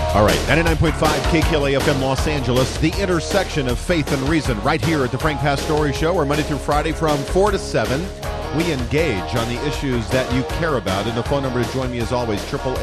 All right, 99.5 KKLA FM Los Angeles, the intersection of faith and reason, right here at the Frank Pastore Show, where Monday through Friday from 4 to 7, we engage on the issues that you care about. And the phone number to join me is always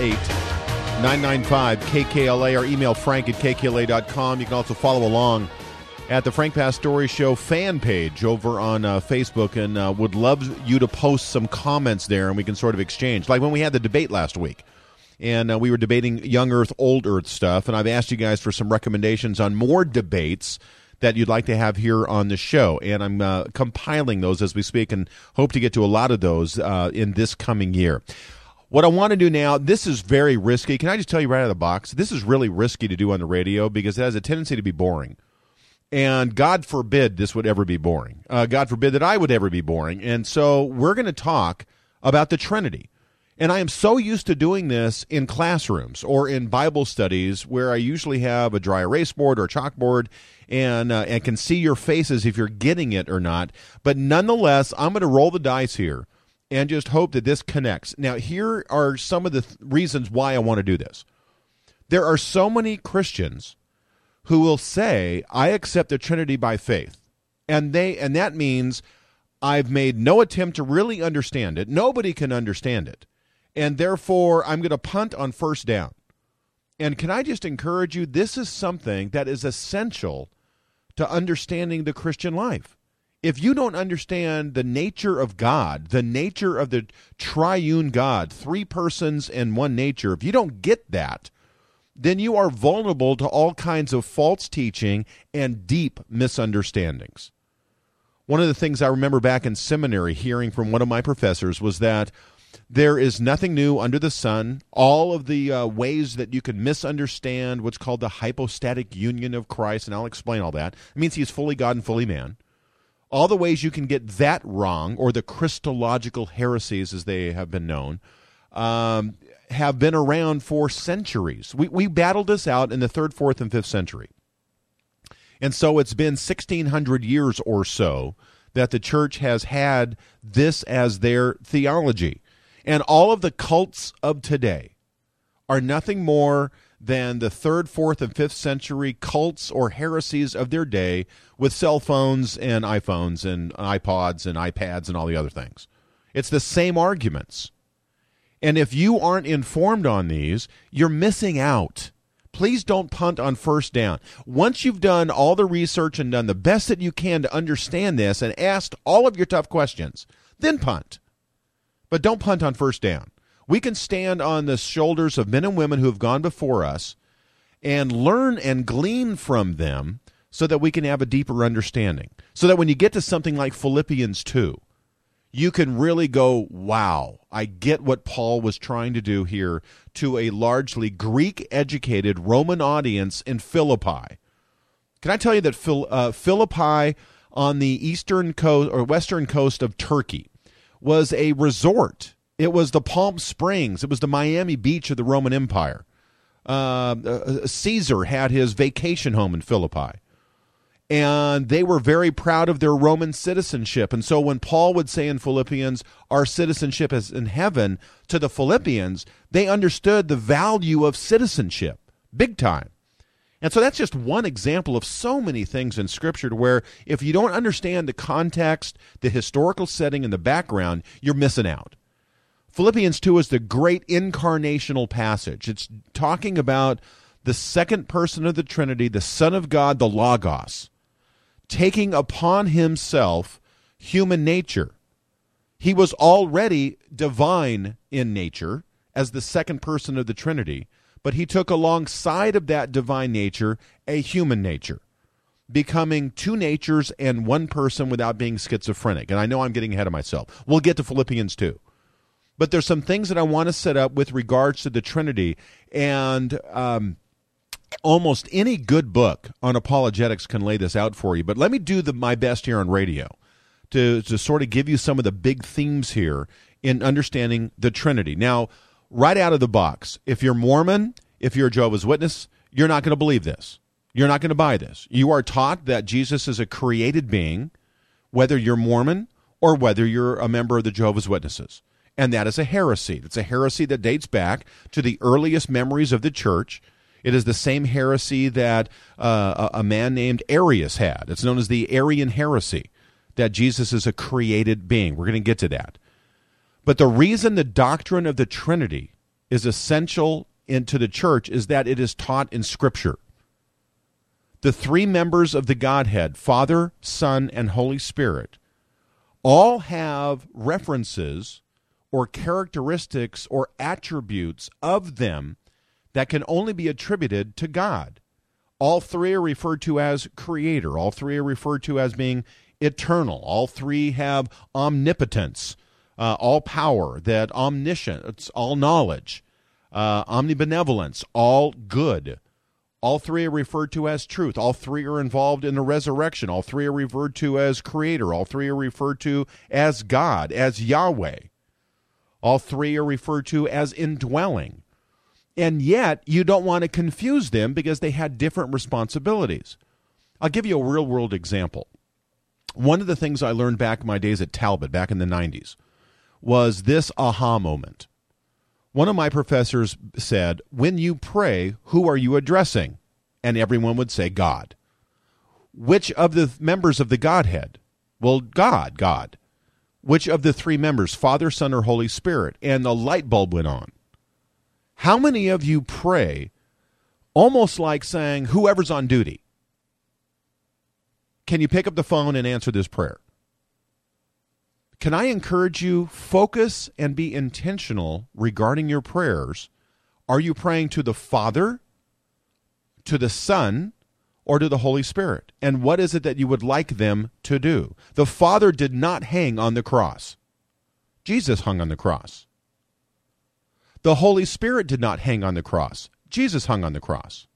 888-995-KKLA, or email frank@kkla.com. You can also follow along at the Frank Pastore Show fan page over on Facebook, and would love you to post some comments there, and we can sort of exchange. Like when we had the debate last week. And we were debating young Earth, old Earth stuff, and I've asked you guys for some recommendations on more debates that you'd like to have here on the show. And I'm compiling those as we speak and hope to get to a lot of those in this coming year. What I want to do now, this is very risky. Can I just tell you right out of the box, this is really risky to do on the radio because it has a tendency to be boring. And God forbid this would ever be boring. God forbid that I would ever be boring. And so we're going to talk about the Trinity. And I am so used to doing this in classrooms or in Bible studies where I usually have a dry erase board or a chalkboard and can see your faces if you're getting it or not. But nonetheless, I'm going to roll the dice here and just hope that this connects. Now, here are some of the reasons why I want to do this. There are so many Christians who will say, I accept the Trinity by faith. And that means I've made no attempt to really understand it. Nobody can understand it. And therefore, I'm going to punt on first down. And can I just encourage you, this is something that is essential to understanding the Christian life. If you don't understand the nature of God, the nature of the triune God, three persons and one nature, if you don't get that, then you are vulnerable to all kinds of false teaching and deep misunderstandings. One of the things I remember back in seminary hearing from one of my professors was that there is nothing new under the sun. All of the ways that you can misunderstand what's called the hypostatic union of Christ, and I'll explain all that. It means he is fully God and fully man. All the ways you can get that wrong, or the Christological heresies as they have been known, have been around for centuries. We battled this out in the 3rd, 4th, and 5th century. And so it's been 1,600 years or so that the church has had this as their theology. And all of the cults of today are nothing more than the 3rd, 4th, and 5th century cults or heresies of their day with cell phones and iPhones and iPods and iPads and all the other things. It's the same arguments. And if you aren't informed on these, you're missing out. Please don't punt on first down. Once you've done all the research and done the best that you can to understand this and asked all of your tough questions, then punt. But don't punt on first down. We can stand on the shoulders of men and women who have gone before us and learn and glean from them so that we can have a deeper understanding. So that when you get to something like Philippians 2, you can really go, wow, I get what Paul was trying to do here to a largely Greek-educated Roman audience in Philippi. Can I tell you that Philippi on the eastern coast or western coast of Turkey was a resort. It was the Palm Springs. It was the Miami Beach of the Roman Empire. Caesar had his vacation home in Philippi. And they were very proud of their Roman citizenship. And so when Paul would say in Philippians, our citizenship is in heaven, to the Philippians, they understood the value of citizenship, big time. And so that's just one example of so many things in Scripture to where if you don't understand the context, the historical setting, and the background, you're missing out. Philippians 2 is the great incarnational passage. It's talking about the second person of the Trinity, the Son of God, the Logos, taking upon himself human nature. He was already divine in nature as the second person of the Trinity, but he took alongside of that divine nature a human nature, becoming two natures and one person without being schizophrenic. And I know I'm getting ahead of myself. We'll get to Philippians 2. But there's some things that I want to set up with regards to the Trinity, and almost any good book on apologetics can lay this out for you. But let me do my best here on radio to sort of give you some of the big themes here in understanding the Trinity. Now, right out of the box, if you're Mormon, if you're a Jehovah's Witness, you're not going to believe this. You're not going to buy this. You are taught that Jesus is a created being, whether you're Mormon or whether you're a member of the Jehovah's Witnesses. And that is a heresy. It's a heresy that dates back to the earliest memories of the church. It is the same heresy that a man named Arius had. It's known as the Arian heresy, that Jesus is a created being. We're going to get to that. But the reason the doctrine of the Trinity is essential into the church is that it is taught in Scripture. The three members of the Godhead, Father, Son, and Holy Spirit, all have references or characteristics or attributes of them that can only be attributed to God. All three are referred to as creator. All three are referred to as being eternal. All three have omnipotence, all power, that omniscience, all knowledge, omnibenevolence, all good. All three are referred to as truth. All three are involved in the resurrection. All three are referred to as creator. All three are referred to as God, as Yahweh. All three are referred to as indwelling. And yet, you don't want to confuse them because they had different responsibilities. I'll give you a real-world example. One of the things I learned back in my days at Talbot, back in the 90s, was this aha moment. One of my professors said, when you pray, who are you addressing? And everyone would say, God. Which of the members of the Godhead? Well, God. Which of the three members, Father, Son, or Holy Spirit? And the light bulb went on. How many of you pray almost like saying, whoever's on duty? Can you pick up the phone and answer this prayer? Can I encourage you, focus and be intentional regarding your prayers? Are you praying to the Father, to the Son, or to the Holy Spirit? And what is it that you would like them to do? The Father did not hang on the cross. Jesus hung on the cross. The Holy Spirit did not hang on the cross. Jesus hung on the cross.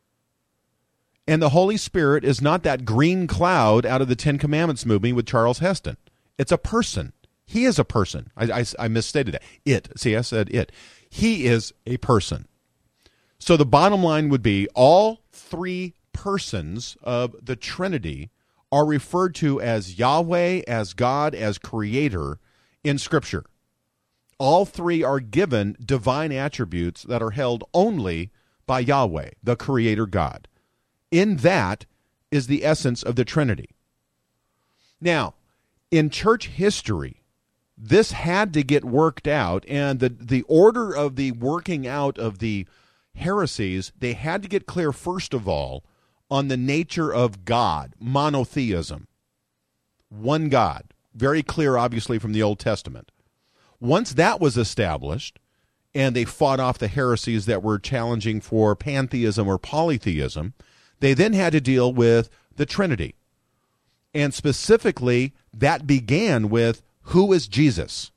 And the Holy Spirit is not that green cloud out of the Ten Commandments movie with Charles Heston. It's a person. He is a person. I misstated that. I said it. He is a person. So the bottom line would be all three persons of the Trinity are referred to as Yahweh, as God, as Creator in Scripture. All three are given divine attributes that are held only by Yahweh, the Creator God. In that is the essence of the Trinity. Now, in church history, this had to get worked out, and the order of the working out of the heresies, they had to get clear, first of all, on the nature of God, monotheism. One God, very clear, obviously, from the Old Testament. Once that was established, and they fought off the heresies that were challenging for pantheism or polytheism, they then had to deal with the Trinity. And specifically, that began with, who is Jesus?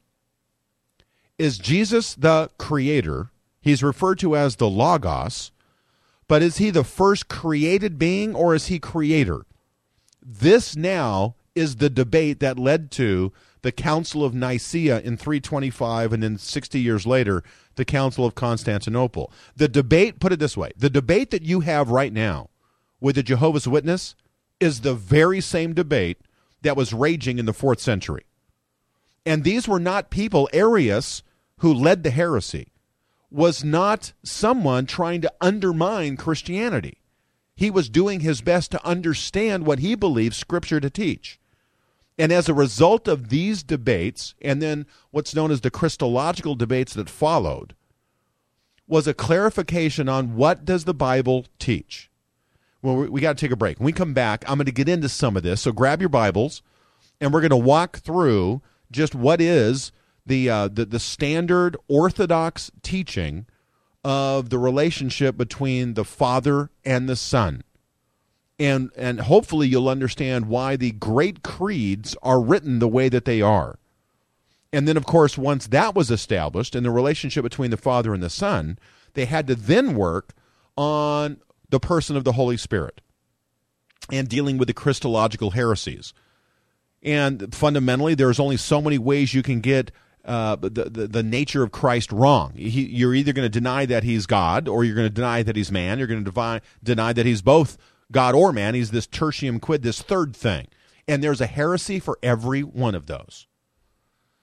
Is Jesus the Creator? He's referred to as the Logos, but is he the first created being, or is he Creator? This now is the debate that led to the Council of Nicaea in 325, and then 60 years later, the Council of Constantinople. The debate, put it this way, the debate that you have right now with the Jehovah's Witness is the very same debate that was raging in the 4th century. And these were not people, Arius, who led the heresy, was not someone trying to undermine Christianity. He was doing his best to understand what he believed Scripture to teach. And as a result of these debates, and then what's known as the Christological debates that followed, was a clarification on what does the Bible teach. Well, we got to take a break. When we come back, I'm going to get into some of this. So grab your Bibles, and we're going to walk through just what is the standard Orthodox teaching of the relationship between the Father and the Son. And hopefully you'll understand why the great creeds are written the way that they are. And then, of course, once that was established in the relationship between the Father and the Son, they had to then work on the person of the Holy Spirit and dealing with the Christological heresies. And fundamentally, there's only so many ways you can get the nature of Christ wrong. You're either going to deny that he's God, or you're going to deny that he's man. You're going to deny that he's both God or man. He's this tertium quid, this third thing. And there's a heresy for every one of those.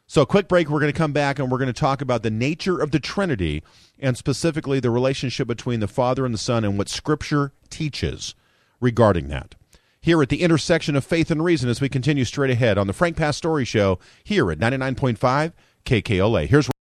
So a quick break. We're going to come back and we're going to talk about the nature of the Trinity and specifically the relationship between the Father and the Son and what Scripture teaches regarding that. Here at the intersection of faith and reason as we continue straight ahead on the Frank Pastore Show here at 99.5 KKLA. Here's